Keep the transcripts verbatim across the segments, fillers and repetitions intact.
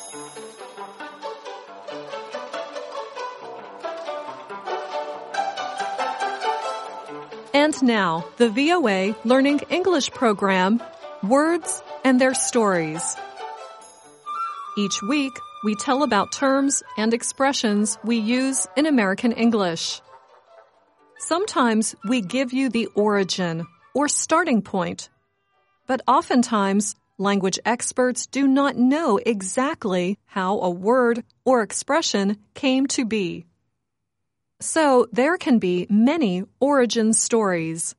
And now, the V O A Learning English program, Words and Their Stories. Each week, we tell about terms and expressions we use in American English. Sometimes we give you the origin or starting point, but oftentimes language experts do not know exactly how a word or expression came to be. So there can be many origin stories.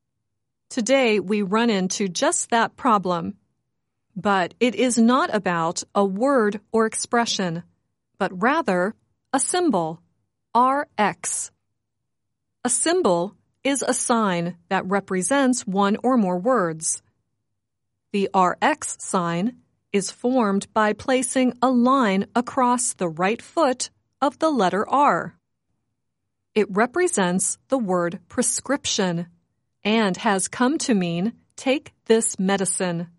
Today we run into just that problem. But it is not about a word or expression, but rather a symbol, R X. A symbol is a sign that represents one or more words. The R X sign is formed by placing a line across the right foot of the letter R. It represents the word prescription and has come to mean take this medicine.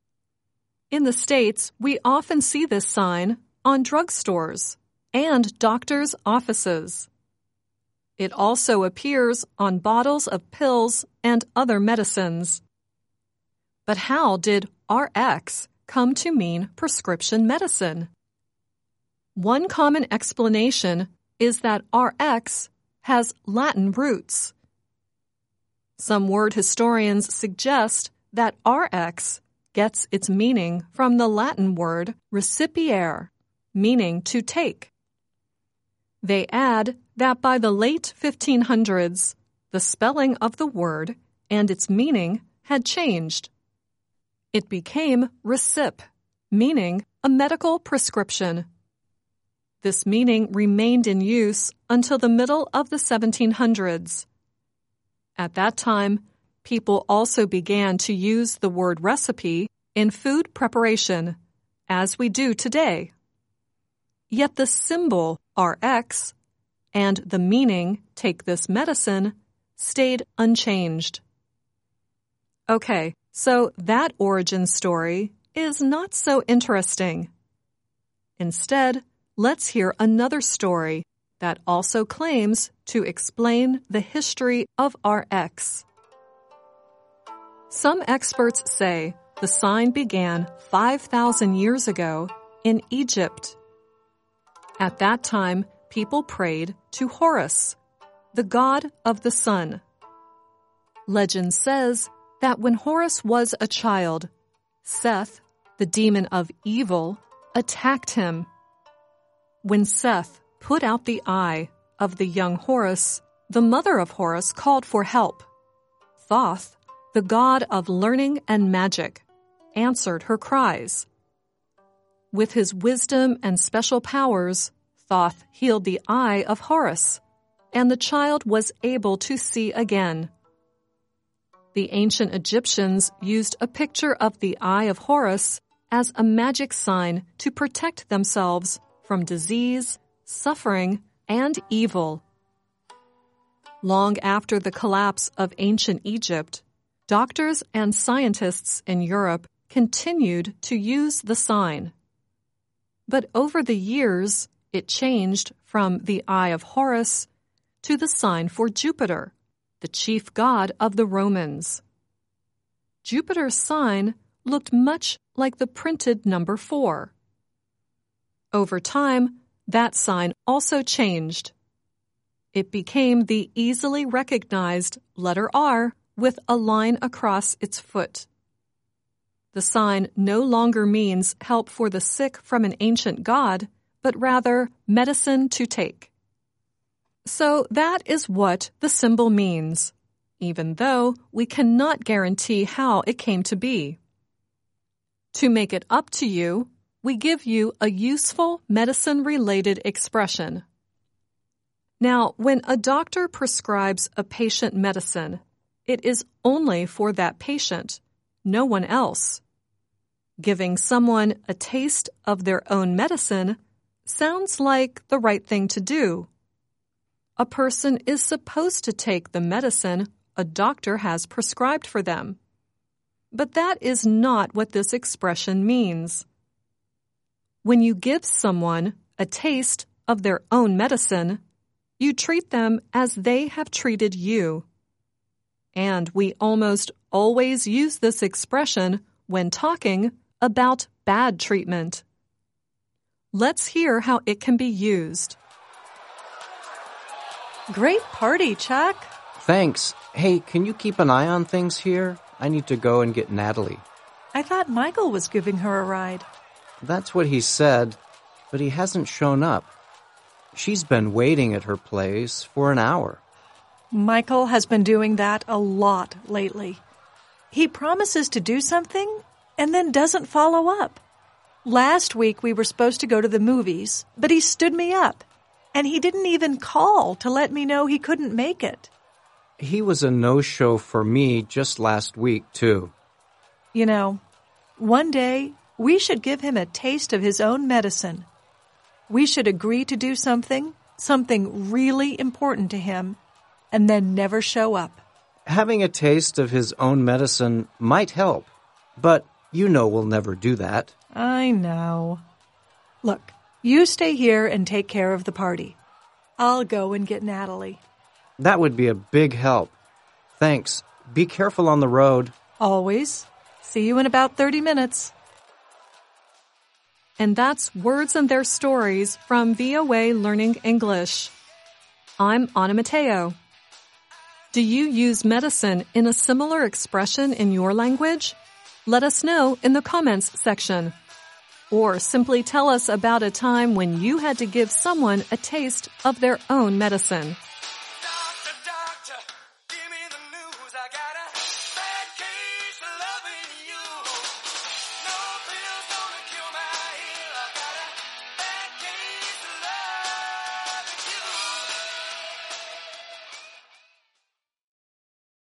In the States, we often see this sign on drugstores and doctors' offices. It also appears on bottles of pills and other medicines. But how did R X come to mean prescription medicine? One common explanation is that R X has Latin roots. Some word historians suggest that R X gets its meaning from the Latin word recipiere, meaning to take. They add that by the late fifteen hundreds, the spelling of the word and its meaning had changed. It became recip, meaning a medical prescription. This meaning remained in use until the middle of the seventeen hundreds. At that time, people also began to use the word recipe in food preparation, as we do today. Yet the symbol R X and the meaning take this medicine stayed unchanged. Okay, so that origin story is not so interesting. Instead, let's hear another story that also claims to explain the history of R X. Some experts say the sign began five thousand years ago in Egypt. At that time, people prayed to Horus, the god of the sun. Legend says that when Horus was a child, Seth, the demon of evil, attacked him. When Seth put out the eye of the young Horus, the mother of Horus called for help. Thoth, the god of learning and magic, answered her cries. With his wisdom and special powers, Thoth healed the eye of Horus, and the child was able to see again. The ancient Egyptians used a picture of the eye of Horus as a magic sign to protect themselves from disease, suffering, and evil. Long after the collapse of ancient Egypt, doctors and scientists in Europe continued to use the sign. But over the years, it changed from the eye of Horus to the sign for Jupiter, the chief god of the Romans. Jupiter's sign looked much like the printed number four. Over time, that sign also changed. It became the easily recognized letter R with a line across its foot. The sign no longer means help for the sick from an ancient god, but rather medicine to take. So that is what the symbol means, even though we cannot guarantee how it came to be. To make it up to you, we give you a useful medicine-related expression. Now, when a doctor prescribes a patient medicine, it is only for that patient, no one else. Giving someone a taste of their own medicine sounds like the right thing to do. A person is supposed to take the medicine a doctor has prescribed for them. But that is not what this expression means. When you give someone a taste of their own medicine, you treat them as they have treated you. And we almost always use this expression when talking about bad treatment. Let's hear how it can be used. Great party, Chuck. Thanks. Hey, can you keep an eye on things here? I need to go and get Natalie. I thought Michael was giving her a ride. That's what he said, but he hasn't shown up. She's been waiting at her place for an hour. Michael has been doing that a lot lately. He promises to do something and then doesn't follow up. Last week we were supposed to go to the movies, but he stood me up, and he didn't even call to let me know he couldn't make it. He was a no-show for me just last week, too. You know, one day we should give him a taste of his own medicine. We should agree to do something, something really important to him, and then never show up. Having a taste of his own medicine might help, but you know we'll never do that. I know. Look, you stay here and take care of the party. I'll go and get Natalie. That would be a big help. Thanks. Be careful on the road. Always. See you in about thirty minutes. And that's Words and Their Stories from V O A Learning English. I'm Anna Mateo. Do you use medicine in a similar expression in your language? Let us know in the comments section. Or simply tell us about a time when you had to give someone a taste of their own medicine.